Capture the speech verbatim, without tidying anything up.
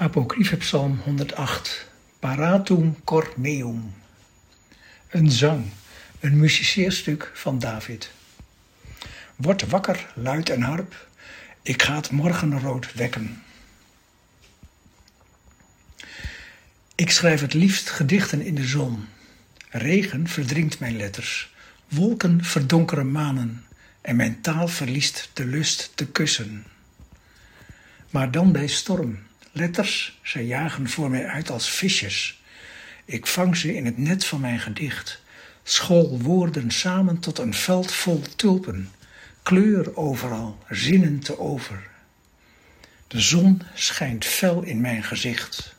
Apocryphepsalm honderdacht. Paratum cor meum. Een zang, een musiceerstuk van David. Word wakker, luid en harp, ik ga het morgenrood wekken. Ik schrijf het liefst gedichten in de zon. Regen verdrinkt mijn letters, wolken verdonkeren manen en mijn taal verliest de lust te kussen. Maar dan bij storm, letters, zij jagen voor mij uit als visjes. Ik vang ze in het net van mijn gedicht, school woorden samen tot een veld vol tulpen, kleur overal, zinnen te over. De zon schijnt fel in mijn gezicht.